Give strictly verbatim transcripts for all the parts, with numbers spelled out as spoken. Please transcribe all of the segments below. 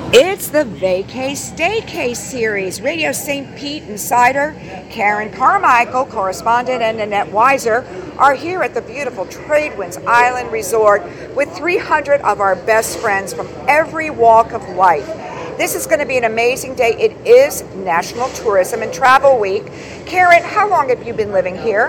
It's the Vacay Staycay series. Radio Saint Pete Insider, Karen Carmichael, correspondent, and Annette Weiser are here at the beautiful Tradewinds Island Resort with three hundred of our best friends from every walk of life. This is going to be an amazing day. It is National Tourism and Travel Week. Karen, how long have you been living here?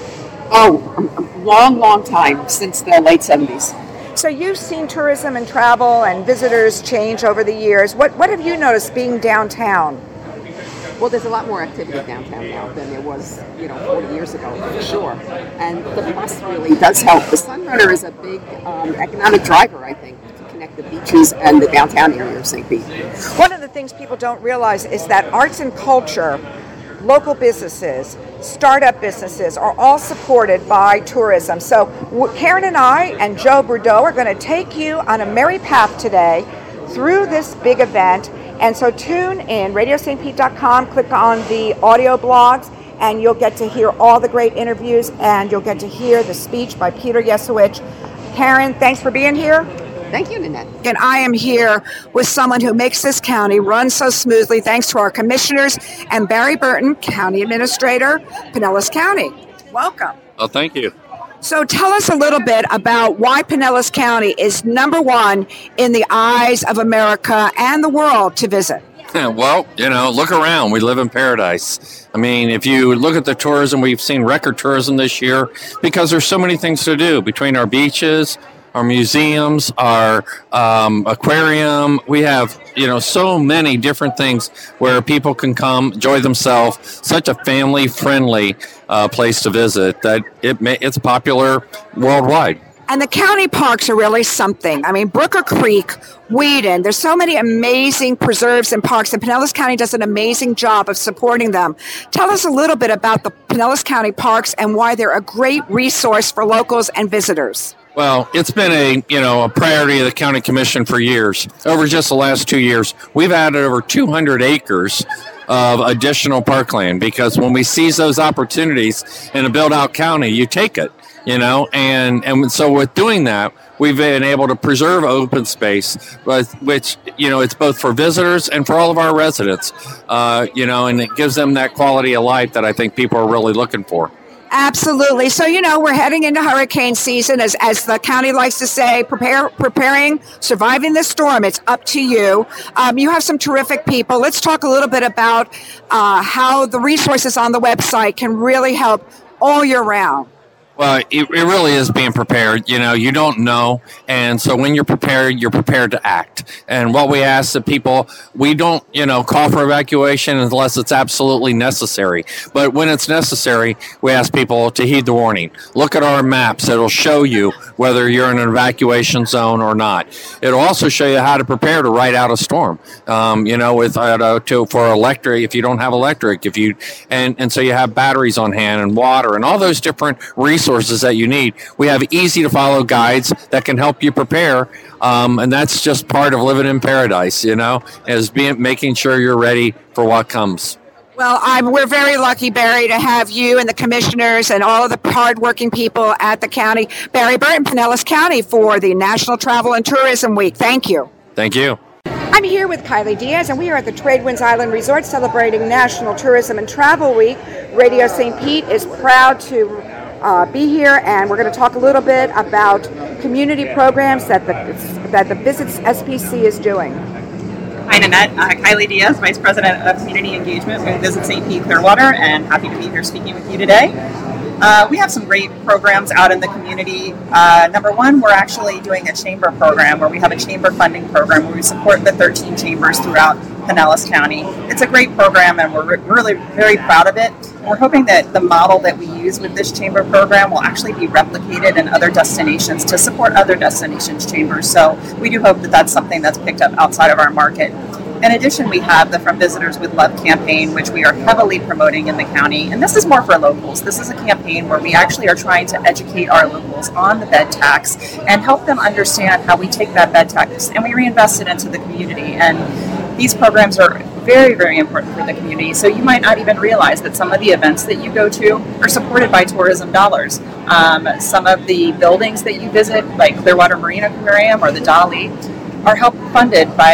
Oh, a long, long time, since the late seventies. So you've seen tourism and travel and visitors change over the years. What what have you noticed being downtown? Well, there's a lot more activity downtown now than there was, you know, forty years ago, for sure. And the bus really does help. The Sunrunner is a big um, economic driver, I think, to connect the beaches and the downtown area of Saint Pete. One of the things people don't realize is that arts and culture, local businesses, startup businesses are all supported by tourism. So Karen and I and Joe Brudeau are going to take you on a merry path today through this big event. And so tune in, radio saint pete dot com, click on the audio blogs, and you'll get to hear all the great interviews, and you'll get to hear the speech by Peter Yesowich. Karen, thanks for being here. Thank you, Nanette. And I am here with someone who makes this county run so smoothly thanks to our commissioners and Barry Burton, County Administrator, Pinellas County. Welcome. Oh, thank you. So tell us a little bit about why Pinellas County is number one in the eyes of America and the world to visit. Well, you know, look around. We live in paradise. I mean, if you look at the tourism, we've seen record tourism this year because there's so many things to do between our beaches, our museums, our um, aquarium. We have, you know, so many different things where people can come, enjoy themselves. Such a family-friendly uh, place to visit that it may, it's popular worldwide. And the county parks are really something. I mean, Brooker Creek, Whedon, there's so many amazing preserves and parks, and Pinellas County does an amazing job of supporting them. Tell us a little bit about the Pinellas County parks and why they're a great resource for locals and visitors. Well, it's been a, you know, a priority of the county commission for years. Over just the last two years, we've added over two hundred acres of additional parkland because when we seize those opportunities in a built-out county, you take it, you know, and, and so with doing that, we've been able to preserve open space, but which, you know, it's both for visitors and for all of our residents, uh, you know, and it gives them that quality of life that I think people are really looking for. Absolutely. So, you know, we're heading into hurricane season, as as the county likes to say, prepare, preparing, surviving the storm. It's up to you. Um, you have some terrific people. Let's talk a little bit about uh, how the resources on the website can really help all year round. Well, it, it really is being prepared. You know, you don't know. And so when you're prepared, you're prepared to act. And what we ask the people, we don't, you know, call for evacuation unless it's absolutely necessary. But when it's necessary, we ask people to heed the warning. Look at our maps. It'll show you whether you're in an evacuation zone or not. It'll also show you how to prepare to ride out a storm. Um, you know, with uh, to, for electric, if you don't have electric, if you and, and so you have batteries on hand and water and all those different resources that you need. We have easy to follow guides that can help you prepare, um, and that's just part of living in paradise, you know, is being making sure you're ready for what comes. Well, I'm, we're very lucky, Barry, to have you and the commissioners and all of the hardworking people at the county. Barry Burton, Pinellas County, for the National Travel and Tourism Week. Thank you. Thank you. I'm here with Kylie Diaz, and we are at the Tradewinds Island Resort celebrating National Tourism and Travel Week. Radio Saint Pete is proud to Uh, be here, and we're going to talk a little bit about community programs that the that the Visits S P C is doing. Hi, Nanette. Uh, Kylie Diaz, Vice President of Community Engagement with Visit Saint Pete Clearwater, and happy to be here speaking with you today. Uh, we have some great programs out in the community. Uh, number one, we're actually doing a chamber program where we have a chamber funding program where we support the thirteen chambers throughout Pinellas County. It's a great program, and we're re- really very proud of it. We're hoping that the model that we use with this chamber program will actually be replicated in other destinations to support other destinations chambers. So we do hope that that's something that's picked up outside of our market. In addition, we have the From Visitors with Love campaign, which we are heavily promoting in the county. And this is more for locals. This is a campaign where we actually are trying to educate our locals on the bed tax and help them understand how we take that bed tax and we reinvest it into the community. And these programs are very, very important for the community. So you might not even realize that some of the events that you go to are supported by tourism dollars. Um, some of the buildings that you visit, like Clearwater Marine Aquarium or the Dolly, are helped funded by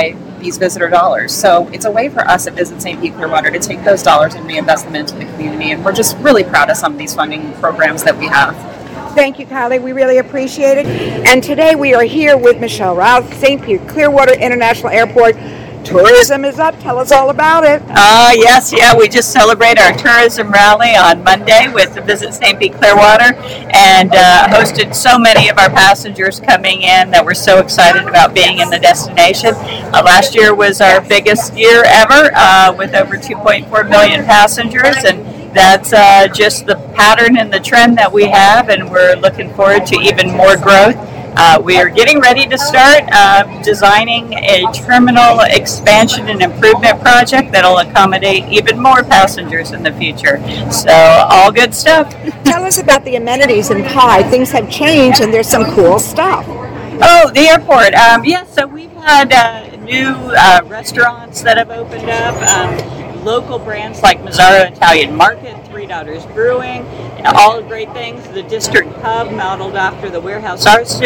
P's visitor dollars. So it's a way for us at Visit Saint Pete Clearwater to take those dollars and reinvest them into the community. And we're just really proud of some of these funding programs that we have. Thank you, Kylie. We really appreciate it. And today we are here with Michelle Routh, Saint Pete Clearwater International Airport. Tourism is up. Tell us all about it. Uh, yes, yeah, we just celebrate our tourism rally on Monday with the Visit Saint Pete Clearwater, and uh, hosted so many of our passengers coming in that we're so excited about being in the destination. Uh, last year was our biggest year ever, uh, with over two point four million passengers, and that's uh, just the pattern and the trend that we have, and we're looking forward to even more growth. Uh, we are getting ready to start uh, designing a terminal expansion and improvement project that will accommodate even more passengers in the future. So, all good stuff. Tell us about the amenities in Pi. Things have changed and there's some cool stuff. Oh, the airport. Um, yes, yeah, so we've had uh, new uh, restaurants that have opened up. Um, local brands like Mazzaro Italian Market, Three Daughters Brewing, all great things. The District Pub, modeled after the Warehouse Arts,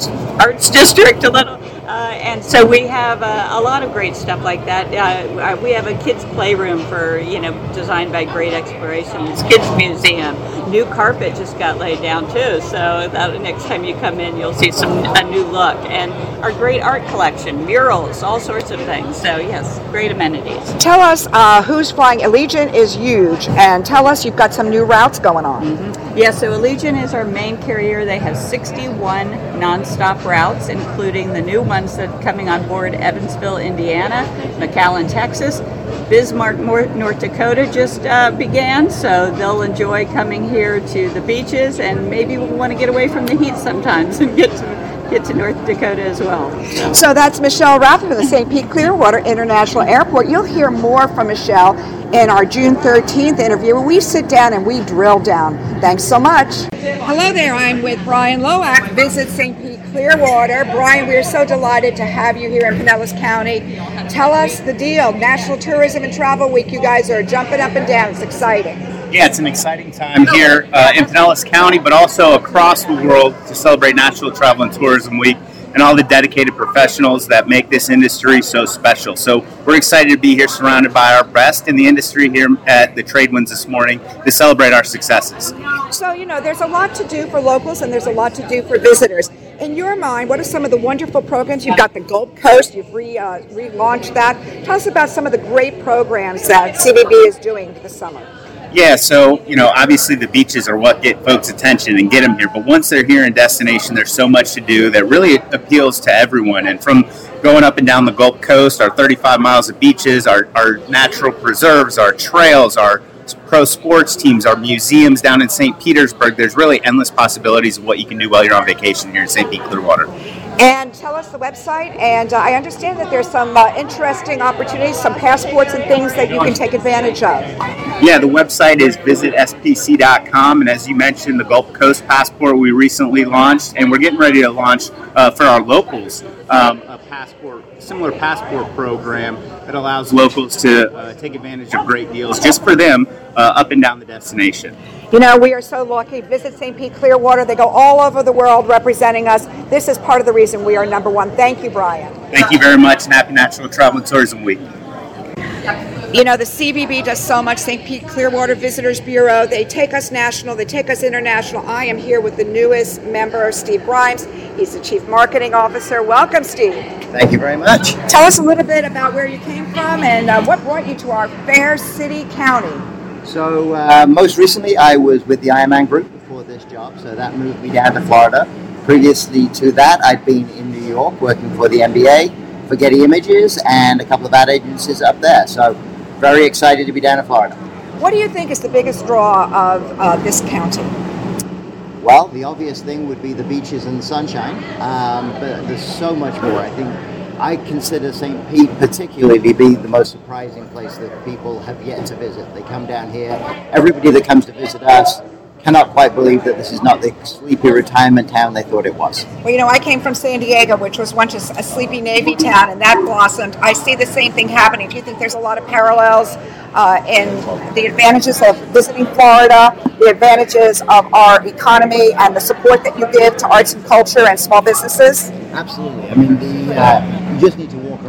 Arts District a little. Uh, and so we have uh, a lot of great stuff like that. Uh, we have a kids' playroom for, you know, designed by Great Explorations, kids' museum. New carpet just got laid down too, so that next time you come in, you'll see some a new look. And our great art collection, murals, all sorts of things. So yes, great amenities. Tell us uh, who's flying. Allegiant is huge, and tell us you've got some new routes going on. Mm-hmm. Yeah, so Allegiant is our main carrier. They have sixty-one nonstop routes, including the new ones that are coming on board: Evansville, Indiana, McAllen, Texas. Bismarck, North Dakota just uh, began, so they'll enjoy coming here to the beaches, and maybe we'll want to get away from the heat sometimes and get to get to North Dakota as well. So, so that's Michelle Routh from the Saint Pete Clearwater International Airport. You'll hear more from Michelle in our June thirteenth interview, where we sit down and we drill down. Thanks so much. Hello there, I'm with Brian Loack, Visit Saint Pete Clearwater. Brian, we are so delighted to have you here in Pinellas County. Tell us the deal. National Tourism and Travel Week, you guys are jumping up and down. It's exciting. Yeah, it's an exciting time here uh, in Pinellas County, but also across the world to celebrate National Travel and Tourism Week and all the dedicated professionals that make this industry so special. So we're excited to be here surrounded by our best in the industry here at the Trade Winds this morning to celebrate our successes. So, you know, there's a lot to do for locals and there's a lot to do for visitors. In your mind, what are some of the wonderful programs? You've got the Gold Coast, you've re, uh, relaunched that. Tell us about some of the great programs that C V B is doing this summer. Yeah, so, you know, obviously the beaches are what get folks' attention and get them here. But once they're here in destination, there's so much to do that really appeals to everyone. And from going up and down the Gulf Coast, our thirty-five miles of beaches, our, our natural preserves, our trails, our pro sports teams, our museums down in Saint Petersburg, there's really endless possibilities of what you can do while you're on vacation here in Saint Pete Clearwater. And tell us the website, and uh, I understand that there's some uh, interesting opportunities, some passports and things that you can take advantage of. Yeah, the website is visit s p c dot com, and as you mentioned, the Gulf Coast Passport we recently launched, and we're getting ready to launch uh, for our locals um, a passport, similar passport program that allows locals to uh, take advantage of great deals just for them uh, up and down the destination. You know, we are so lucky. Visit Saint Pete Clearwater. They go all over the world representing us. This is part of the reason we are number one. Thank you, Brian. Thank you very much, and happy National Travel and Tourism Week. You know, the C V B does so much. Saint Pete Clearwater Visitors Bureau. They take us national. They take us international. I am here with the newest member, Steve Grimes. He's the Chief Marketing Officer. Welcome, Steve. Thank you very much. Tell us a little bit about where you came from and uh, what brought you to our fair city county. So uh, most recently I was with the Ironman Group before this job, so that moved me down to Florida. Previously to that, I'd been in New York working for the N B A, for Getty Images, and a couple of ad agencies up there. So very excited to be down in Florida. What do you think is the biggest draw of uh, this county? Well, the obvious thing would be the beaches and the sunshine, um, but there's so much more. I think I consider Saint Pete particularly to be the most surprising place that people have yet to visit. They come down here, everybody that comes to visit us cannot quite believe that this is not the sleepy retirement town they thought it was. Well, you know, I came from San Diego, which was once a sleepy Navy town, and that blossomed. I see the same thing happening. Do you think there's a lot of parallels uh, in the advantages of visiting Florida, the advantages of our economy, and the support that you give to arts and culture and small businesses? Absolutely. I mean, the uh, you just need to walk around uh,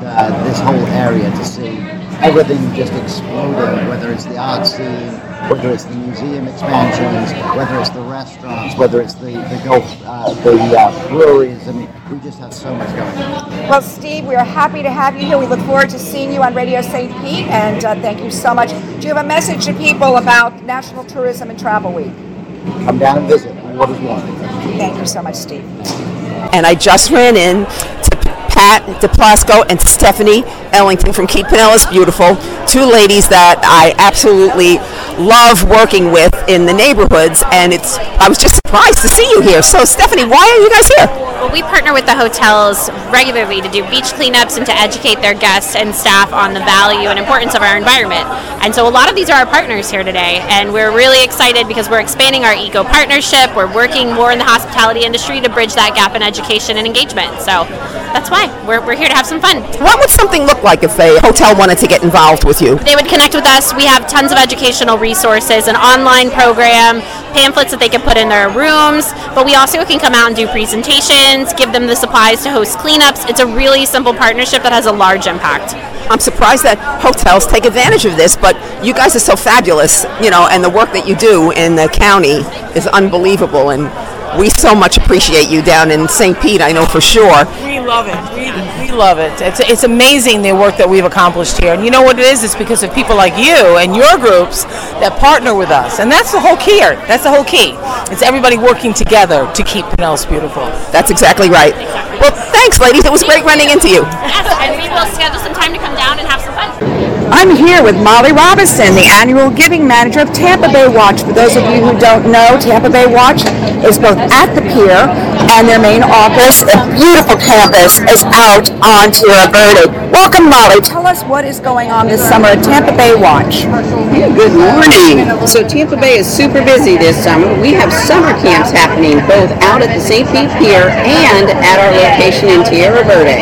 uh, this whole area to see everything just exploding, whether it's the art scene, whether it's the museum expansions, whether it's the restaurants, whether it's the, the golf, uh, the uh, breweries. I mean, we just have so much going on. Well, Steve, we are happy to have you here. We look forward to seeing you on Radio Saint Pete, and uh, thank you so much. Do you have a message to people about National Tourism and Travel Week? Come down and visit. What is one? Thank you so much, Steve. And I just ran in to Pat DePlasco and Stephanie Ellington from Keith Pinellas Beautiful, two ladies that I absolutely love working with in the neighborhoods, and it's I was just surprised to see you here. So Stephanie, why are you guys here? Well, we partner with the hotels regularly to do beach cleanups and to educate their guests and staff on the value and importance of our environment. And so a lot of these are our partners here today, and we're really excited because we're expanding our eco partnership. We're working more in the hospitality industry to bridge that gap in education and engagement. So that's why we're, we're here to have some fun. What would something look like if a hotel wanted to get involved with you? They would connect with us. We have tons of educational resources, an online program, pamphlets that they can put in their rooms, but we also can come out and do presentations, give them the supplies to host cleanups. It's a really simple partnership that has a large impact. I'm surprised that hotels take advantage of this, but you guys are so fabulous, you know, and the work that you do in the county is unbelievable, and we so much appreciate you down in Saint Pete, I know for sure. We love it. We, we love it. It's, it's amazing the work that we've accomplished here. And you know what it is? It's because of people like you and your groups that partner with us. And that's the whole key here. That's the whole key. It's everybody working together to keep Pinellas beautiful. That's exactly right. Well, thanks, ladies. It was great running into you. Yes, and we will schedule some time to come down and have some fun. I'm here with Molly Robinson, the annual giving manager of Tampa Bay Watch. For those of you who don't know, Tampa Bay Watch is both at the pier and their main office. A beautiful campus is out on Tierra Verde. Welcome, Molly. Tell us what is going on this summer at Tampa Bay Watch. Good morning. So Tampa Bay is super busy this summer. We have summer camps happening both out at the Saint Pete Pier and at our location in Tierra Verde.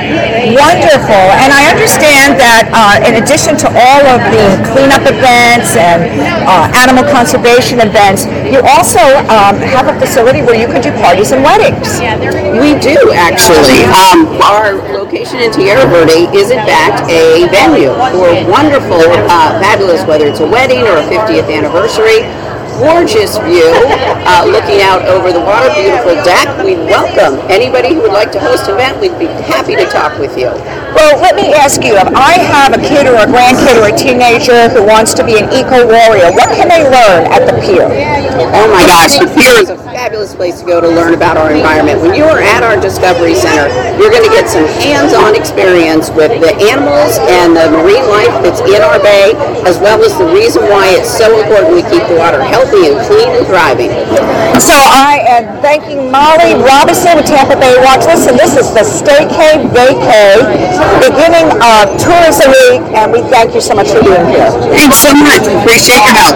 Wonderful. And I understand that uh, in addition to all of the cleanup events and uh, animal conservation events, you also um, have a facility where you can do parties and weddings. We do, actually. Um, our location in Tierra Verde is, in fact, a venue for wonderful, uh, fabulous, whether it's a wedding or a fiftieth anniversary. Gorgeous view, uh, looking out over the water, beautiful deck. We'd welcome anybody who would like to host an event. We'd be happy to talk with you. Well, let me ask you, if I have a kid or a grandkid or a teenager who wants to be an eco-warrior, what can they learn at the pier? Oh my gosh, the pier is a fabulous place to go to learn about our environment. When you are at our Discovery Center, you're going to get some hands-on experience with the animals and the marine life that's in our bay, as well as the reason why it's so important we keep the water healthy and clean and thriving. So I am thanking Molly Robinson with Tampa Bay Watch. Listen, this is the Stay Cave Vacay, beginning of Tourism Week, and we thank you so much for being here. Thanks so much. Appreciate your help.